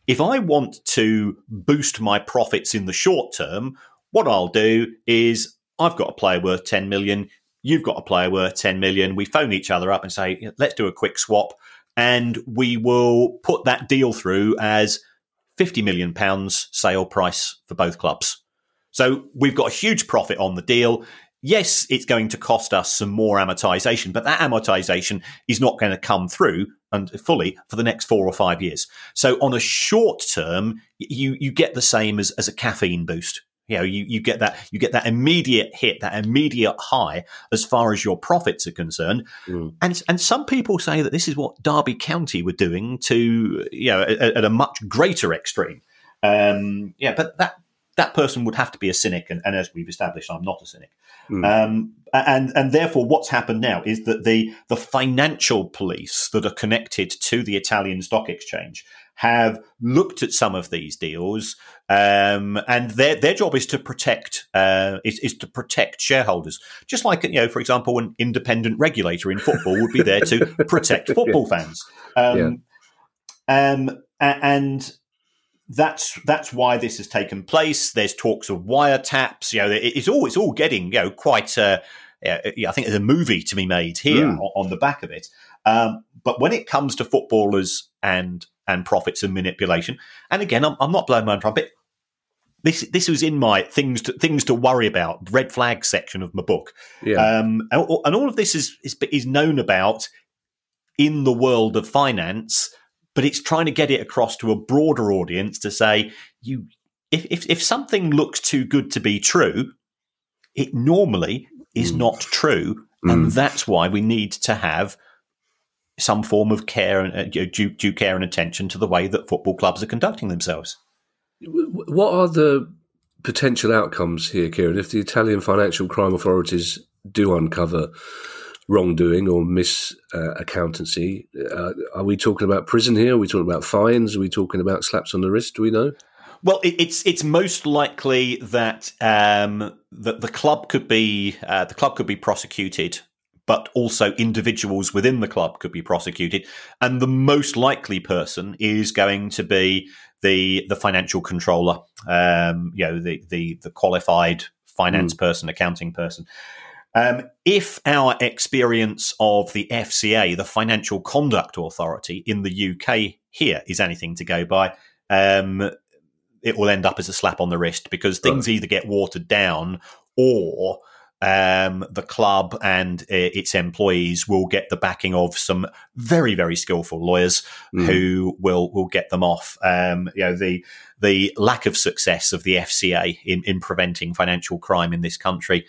if I want to boost my profits in the short term, what I'll do is I've got a player worth ten million, you've got a player worth ten million. We phone each other up and say, let's do a quick swap. And we will put that deal through as fifty million pounds sale price for both clubs. So we've got a huge profit on the deal. Yes, it's going to cost us some more amortization, but that amortization is not going to come through and fully for the next four or five years. So on a short term, you you get the same as, as a caffeine boost. You know, you, you get that you get that immediate hit, that immediate high as far as your profits are concerned. Mm. And and some people say that this is what Derby County were doing to, you know, at, at a much greater extreme. Um, yeah, but that that person would have to be a cynic, and, and as we've established, I'm not a cynic. Mm. Um, and and therefore, what's happened now is that the the financial police that are connected to the Italian Stock Exchange have looked at some of these deals, um, and their their job is to protect uh, is, is to protect shareholders. Just like, you know, for example, an independent regulator in football would be there to protect football fans. Um, yeah. um, and that's that's why this has taken place. There's talks of wiretaps. You know, it's all it's all getting, you know, quite. Uh, I think there's a movie to be made here mm. on the back of it. Um, but when it comes to footballers and and profits and manipulation, and again, I'm, I'm not blowing my own trumpet. This this was in my things to, things to worry about red flag section of my book, yeah. um, and, and all of this is, is is known about in the world of finance, but it's trying to get it across to a broader audience to say, you if if, if something looks too good to be true, it normally is mm. not true, mm. and that's why we need to have some form of care and uh, due, due care and attention to the way that football clubs are conducting themselves. What are the potential outcomes here, Kieran, if the Italian financial crime authorities do uncover wrongdoing or misaccountancy? Uh, are we talking about prison here? Are we talking about fines? Are we talking about slaps on the wrist? Do we know? Well, it, it's it's most likely that um, that the club could be uh, the club could be prosecuted, but also individuals within the club could be prosecuted. And the most likely person is going to be the the financial controller, um, you know, the, the, the qualified finance mm. person, accounting person. Um, if our experience of the F C A, the Financial Conduct Authority in the U K here, is anything to go by, um, it will end up as a slap on the wrist, because things right. either get watered down or Um, the club and uh, its employees will get the backing of some very, very skillful lawyers mm. who will will get them off. Um, you know, the the lack of success of the F C A in, in preventing financial crime in this country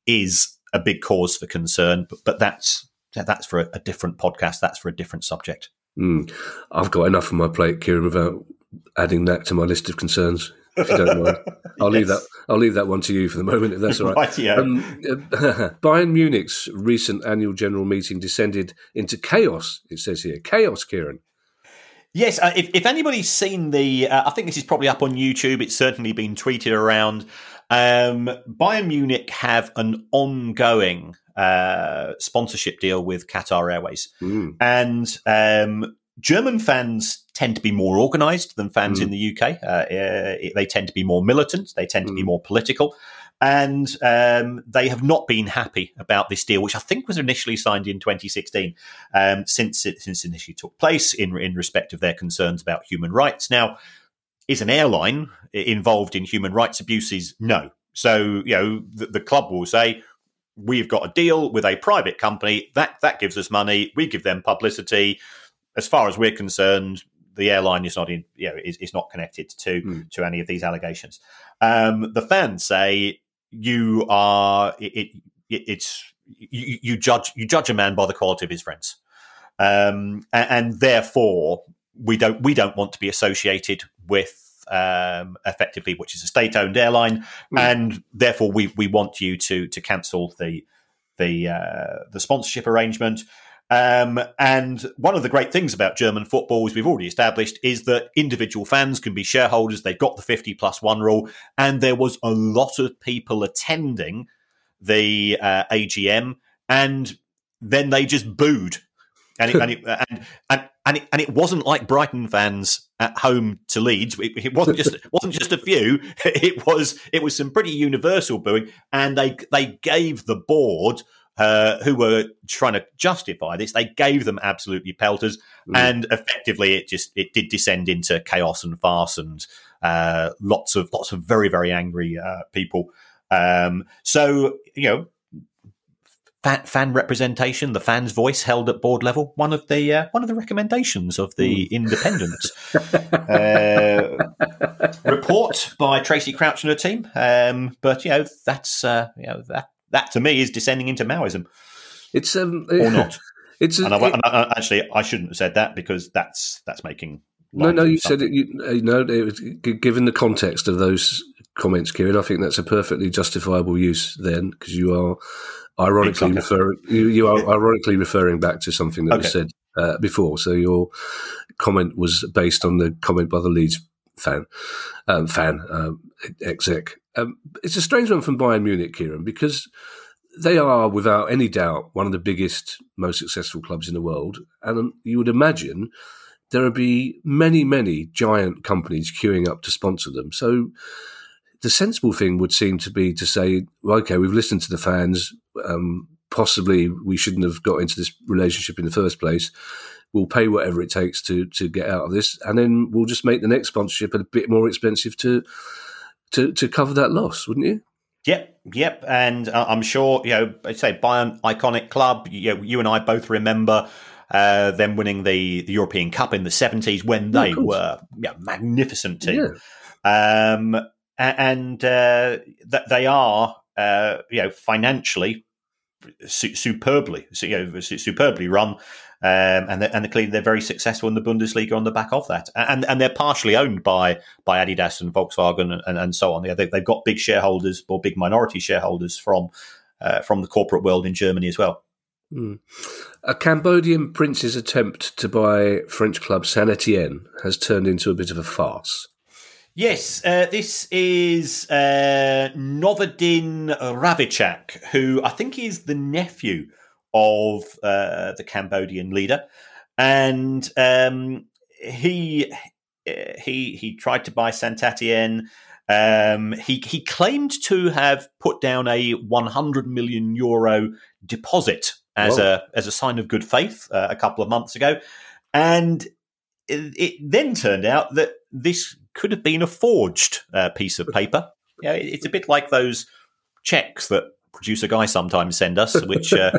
is a big cause for concern. But, but that's that's for a, a different podcast. That's for a different subject. Mm. I've got enough on my plate, Kieran, without adding that to my list of concerns. If you don't mind, I'll yes. leave that. I'll leave that one to you for the moment, if that's all right. right yeah. um, uh, Bayern Munich's recent annual general meeting descended into chaos. It says here, chaos, Kieran. Yes, uh, if, if anybody's seen the, uh, I think this is probably up on YouTube. It's certainly been tweeted around. Um, Bayern Munich have an ongoing uh, sponsorship deal with Qatar Airways, mm. and um, German fans tend to be more organised than fans mm. in the U K. Uh, uh, they tend to be more militant. They tend to mm. be more political. And um, they have not been happy about this deal, which I think was initially signed in twenty sixteen, um, since it since it initially took place in, in respect of their concerns about human rights. Now, is an airline involved in human rights abuses? No. So, you know, the, the club will say, we've got a deal with a private company. That, that gives us money. We give them publicity. As far as we're concerned, the airline is not in, you know, is, is not connected to mm. to any of these allegations. Um, the fans say you are it, it it's you, you judge you judge a man by the quality of his friends, um, and, and therefore we don't we don't want to be associated with um, effectively, which is a state-owned airline, mm. and therefore we we want you to to cancel the the uh, the sponsorship arrangement. Um, and one of the great things about German football, as we've already established, is that individual fans can be shareholders. They've got the fifty plus one rule. And there was a lot of people attending the uh, A G M, and then they just booed And it, and, it, and, and, and, it, and it wasn't like Brighton fans at home to Leeds. It, it wasn't just it wasn't just a few. It was it was some pretty universal booing, and they they gave the board, uh, who were trying to justify this, they gave them absolutely pelters, mm. and effectively it just it did descend into chaos and farce, and uh, lots of lots of very very angry uh, people. Um, so you know. Fan, fan representation, the fan's voice held at board level, one of the uh, one of the recommendations of the mm. Independent uh, report by Tracy Crouch and her team. Um, but you know that's uh, you know that that to me is descending into Maoism. It's um, or not. It's a, and I, it, and I, actually I shouldn't have said that because that's that's making no no you said it. You, you know, it was, given the context of those comments, Kieran, I think that's a perfectly justifiable use then because you are. Ironically, refer, you, you are ironically referring back to something that okay. was said uh, before. So your comment was based on the comment by the Leeds fan, um, fan um, exec. Um, it's a strange one from Bayern Munich, Kieran, because they are, without any doubt, one of the biggest, most successful clubs in the world. And you would imagine there would be many, many giant companies queuing up to sponsor them. So the sensible thing would seem to be to say, well, okay, we've listened to the fans. Um, possibly we shouldn't have got into this relationship in the first place. We'll pay whatever it takes to to get out of this, and then we'll just make the next sponsorship a bit more expensive to to, to cover that loss, wouldn't you? Yep, yep. And uh, I'm sure, you know, I'd say Bayern, iconic club. You know, you and I both remember uh, them winning the, the European Cup in the seventies when they yeah, were yeah, magnificent team. Yeah. Um, and uh, that they are, uh, you know, financially su- superbly, you know, superbly run, um, and they're, and they're clearly they're very successful in the Bundesliga on the back of that, and and they're partially owned by by Adidas and Volkswagen and, and so on. Yeah, they, they've got big shareholders or big minority shareholders from uh, from the corporate world in Germany as well. Mm. A Cambodian prince's attempt to buy French club Saint-Étienne has turned into a bit of a farce. Yes, uh, this is uh, Novodin Ravicak, who I think is the nephew of uh, the Cambodian leader, and um, he he he tried to buy Saint-Étienne. Um, he he claimed to have put down a one hundred million euro deposit as Whoa. a as a sign of good faith uh, a couple of months ago, and it, it then turned out that this could have been a forged uh, piece of paper. Yeah, it, it's a bit like those checks that producer Guy sometimes send us, which uh,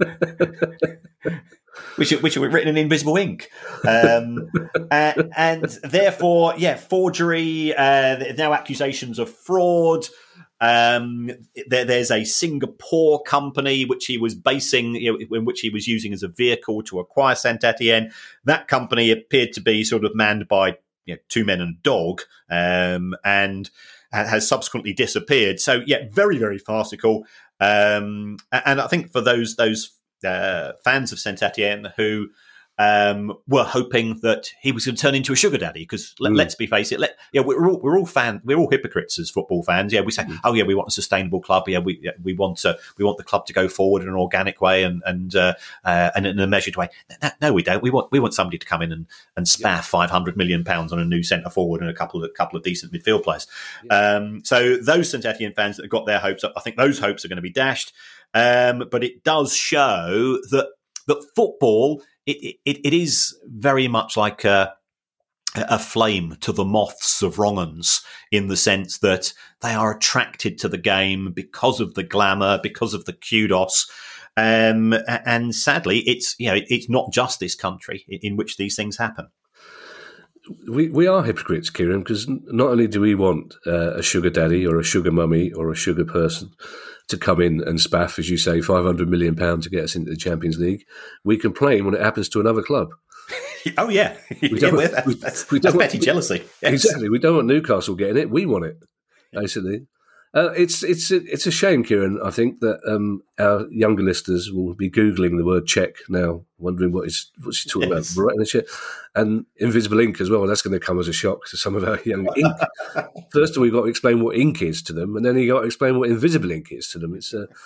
which which are written in invisible ink, um, and, and therefore, yeah, forgery. Uh, now accusations of fraud. Um, there, there's a Singapore company which he was basing, you know, in which he was using as a vehicle to acquire Saint-Étienne. That company appeared to be sort of manned by you know, two men and a dog, um, and has subsequently disappeared. So, yeah, very, very farcical. Um, and I think for those those uh, fans of Saint-Étienne who um, were hoping that he was going to turn into a sugar daddy, because let, mm. let's be face it, let, yeah, we're all we're all fan we're all hypocrites as football fans. Yeah, we say, mm. oh yeah, we want a sustainable club. Yeah, we we want to we want the club to go forward in an organic way and and uh, uh, and in a measured way. No, no, we don't. We want we want somebody to come in and and spaff yeah. five hundred million pounds on a new centre forward and a couple of couple of decent midfield players. Yeah. Um, so those Saint-Étienne fans that have got their hopes up, I think those hopes are going to be dashed. Um, but it does show that that football. It, it it is very much like a, a flame to the moths of wrong-uns, in the sense that they are attracted to the game because of the glamour, because of the kudos. Um, and sadly, it's you know it's not just this country in which these things happen. We we are hypocrites, Kieran, because not only do we want uh, a sugar daddy or a sugar mummy or a sugar person to come in and spaff, as you say, five hundred million pounds to get us into the Champions League, we complain when it happens to another club. Oh, yeah. We don't, yeah that's, we, that's, we don't that's petty want, jealousy. Yes. Exactly. We don't want Newcastle getting it. We want it, basically. Uh, it's it's it's a shame, Kieran, I think, that um, our younger listeners will be Googling the word check now, wondering what is what's he talking yes. about, writing the shit. And invisible ink as well, that's going to come as a shock to some of our young ink. First of all, we've got to explain what ink is to them, and then you've got to explain what invisible ink is to them. It's uh,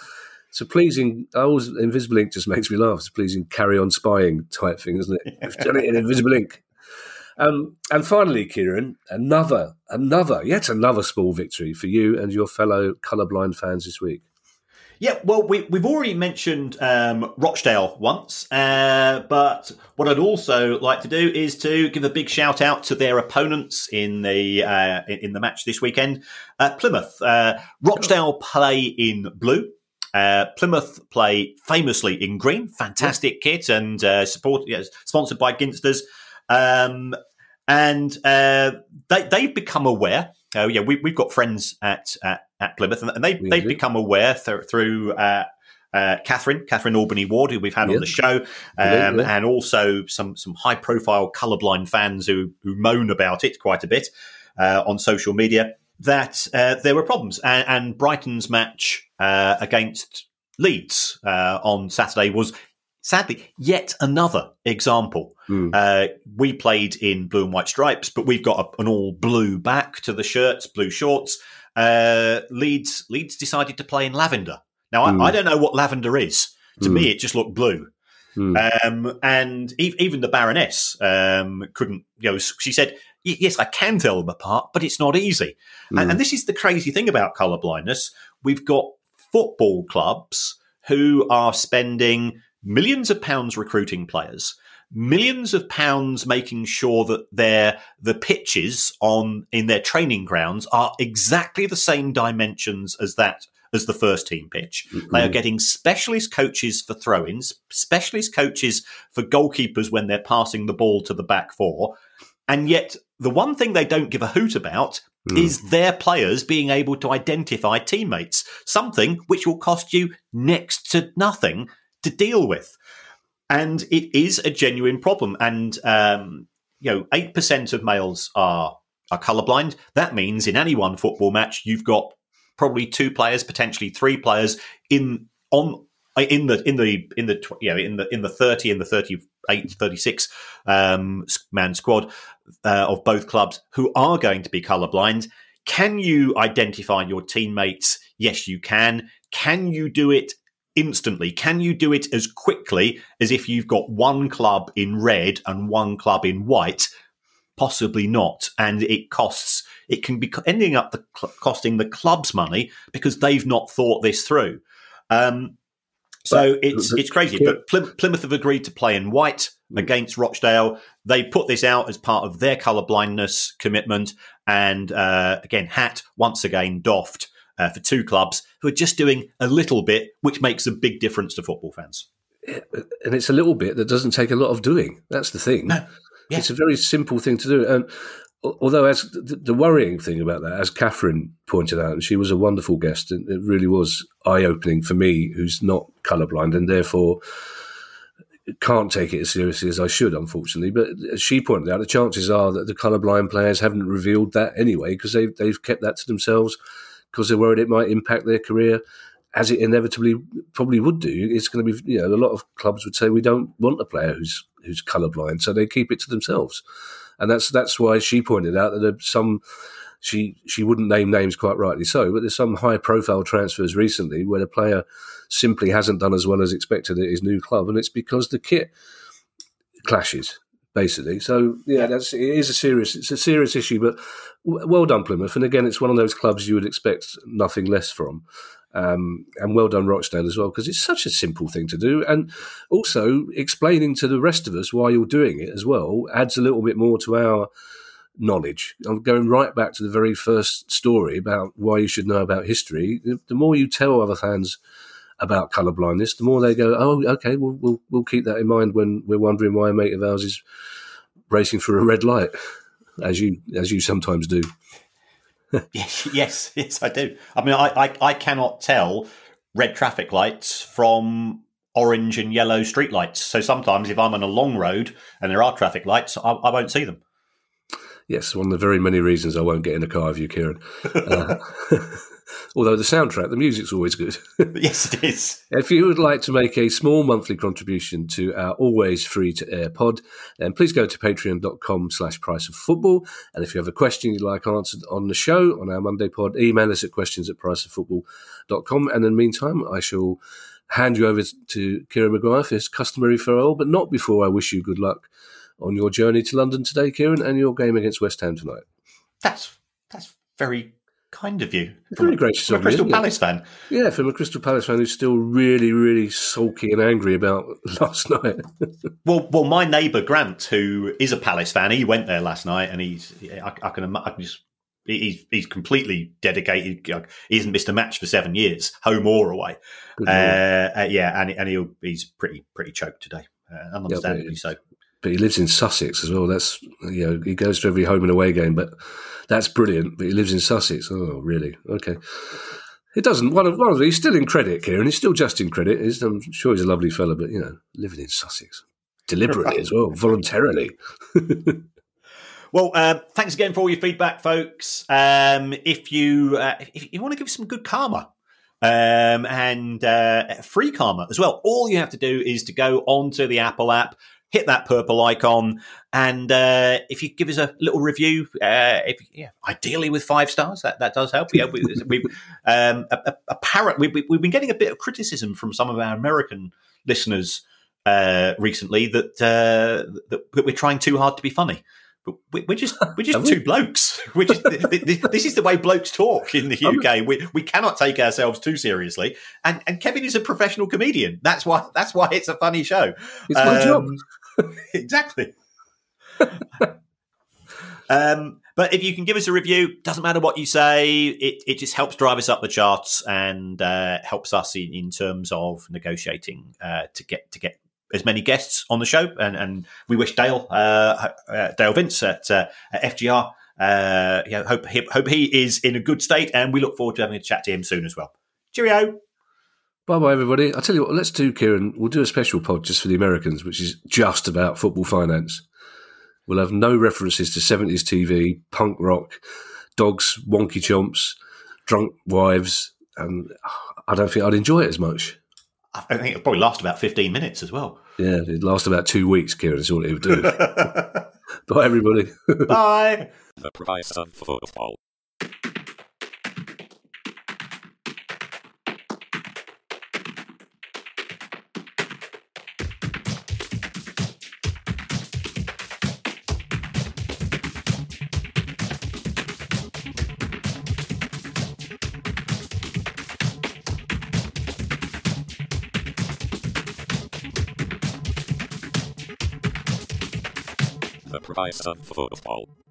It's a pleasing. I always Invisible Ink just makes me laugh. It's a pleasing carry on spying type thing, isn't it? We've done it in Invisible Ink. Um, and finally, Kieran, another, another, yet another small victory for you and your fellow colourblind fans this week. Yeah, well, we, we've already mentioned um, Rochdale once, uh, but what I'd also like to do is to give a big shout out to their opponents in the uh, in the match this weekend. Uh, Plymouth, uh, Rochdale play in blue. Uh, Plymouth play famously in green. Fantastic yeah. kit and uh, support, yeah, sponsored by Ginsters. Um, and uh, they, they've become aware. Oh, yeah, we, we've got friends at at, at Plymouth, and they, they've become aware th- through uh, uh, Catherine, Catherine Albany Ward, who we've had yeah. on the show, um, yeah. and also some some high-profile colourblind fans who, who moan about it quite a bit uh, on social media, that uh, there were problems. And, and Brighton's match uh, against Leeds uh, on Saturday was, sadly, yet another example. Mm. Uh, we played in blue and white stripes, but we've got a, an all blue back to the shirts, blue shorts. Uh, Leeds Leeds decided to play in lavender. Now, mm. I, I don't know what lavender is. To mm. me, it just looked blue. Mm. Um, and e- even the Baroness um, couldn't, you know, she said, yes, I can tell them apart, but it's not easy. Mm. And, and this is the crazy thing about colourblindness. We've got football clubs who are spending millions of pounds recruiting players, millions of pounds making sure that their the pitches on in their training grounds are exactly the same dimensions as that as the first team pitch. Mm-hmm. They are getting specialist coaches for throw-ins, specialist coaches for goalkeepers when they're passing the ball to the back four, and yet the one thing they don't give a hoot about mm. is their players being able to identify teammates, something which will cost you next to nothing to deal with. And it is a genuine problem. And, um, you know, eight percent of males are, are colourblind. That means in any one football match, you've got probably two players, potentially three players in, on, in the, in the, in the, you know, in the, in the thirty and the thirty-eight, thirty-six, um, man squad, uh, of both clubs who are going to be colourblind. Can you identify your teammates? Yes, you can. Can you do it instantly? Can you do it as quickly as if you've got one club in red and one club in white? Possibly not. And it costs, it can be ending up the, costing the clubs money because they've not thought this through. Um, so but, it's it's crazy. Yeah. But Plym- Plymouth have agreed to play in white against Rochdale. They put this out as part of their colourblindness commitment. And uh, again, hat once again doffed Uh, for two clubs who are just doing a little bit, which makes a big difference to football fans. And it's a little bit that doesn't take a lot of doing. That's the thing. No. Yeah. It's a very simple thing to do. And although as the, the worrying thing about that, as Catherine pointed out, and she was a wonderful guest, and it really was eye-opening for me, who's not colourblind and therefore can't take it as seriously as I should, unfortunately. But as she pointed out, the chances are that the colourblind players haven't revealed that anyway, because they've, they've kept that to themselves, because they're worried it might impact their career, as it inevitably probably would do. It's going to be, you know, a lot of clubs would say we don't want a player who's who's colourblind, so they keep it to themselves. And that's that's why she pointed out that there's some, she she wouldn't name names, quite rightly so, but there's some high-profile transfers recently where the player simply hasn't done as well as expected at his new club, and it's because the kit clashes, basically. So yeah, that's it is a serious it's a serious issue, but well done Plymouth. And again, it's one of those clubs you would expect nothing less from. Um, and well done Rochdale as well, because it's such a simple thing to do. And also explaining to the rest of us why you're doing it as well adds a little bit more to our knowledge. I'm going right back to the very first story about why you should know about history. The more you tell other fans about colourblindness, the more they go, oh, okay, we'll, we'll we'll keep that in mind when we're wondering why a mate of ours is racing for a red light, as you as you sometimes do. yes, yes, yes, I do. I mean, I, I, I cannot tell red traffic lights from orange and yellow street lights. So sometimes if I'm on a long road and there are traffic lights, I, I won't see them. Yes, one of the very many reasons I won't get in a car with you, Kieran. Uh, Although the soundtrack, the music's always good. Yes, it is. If you would like to make a small monthly contribution to our always free to air pod, then please go to patreon.com slash price of football. And if you have a question you'd like answered on the show, on our Monday pod, email us at questions at priceoffootball dot com. And in the meantime, I shall hand you over to Kieran Maguire for his customary farewell, but not before I wish you good luck on your journey to London today, Kieran, and your game against West Ham tonight. That's that's very kind of you. Very gracious from a of Crystal me, Palace fan. Yeah, from a Crystal Palace fan who's still really, really sulky and angry about last night. well, well, my neighbour Grant, who is a Palace fan, he went there last night, and he's I, I can I can just he's he's completely dedicated. He hasn't missed a match for seven years, home or away. Uh, uh, yeah, and and he'll, he's pretty pretty choked today, uh, understandably yeah, so. But he lives in Sussex as well. That's, you know, he goes to every home and away game, but that's brilliant. But he lives in Sussex. Oh, really? Okay. It doesn't. One of one of the, he's still in credit, Kieran. He's still just in credit. He's, I'm sure he's a lovely fella, but you know, living in Sussex deliberately as well, voluntarily. Well, uh, thanks again for all your feedback, folks. Um, if you uh, if you want to give some good karma. Um, and uh, free karma as well. All you have to do is to go onto the Apple app, hit that purple icon, and uh, if you give us a little review, uh, if yeah, ideally with five stars, that, that does help. Yeah, we, we um, apparently we, we've been getting a bit of criticism from some of our American listeners uh, recently that uh, that we're trying too hard to be funny. But we're just we're just two blokes. We're just, this is the way blokes talk in the U K. We we cannot take ourselves too seriously. And and Kevin is a professional comedian. That's why that's why it's a funny show. It's um, my job. Exactly. um, but if you can give us a review, doesn't matter what you say. It it just helps drive us up the charts and uh, helps us in, in terms of negotiating uh, to get to get. as many guests on the show, and, and we wish Dale uh, uh, Dale Vince at, uh, at F G R. Uh, yeah, hope he, hope he is in a good state, and we look forward to having a chat to him soon as well. Cheerio. Bye bye, everybody. I'll tell you what, let's do, Kieran. We'll do a special pod just for the Americans, which is just about football finance. We'll have no references to seventies T V, punk rock, dogs, wonky chomps, drunk wives, and I don't think I'd enjoy it as much. I think it'll probably last about fifteen minutes as well. Yeah, it'd last about two weeks, Kieran, is all it would do. Bye, everybody. Bye. The price of football. The price of football.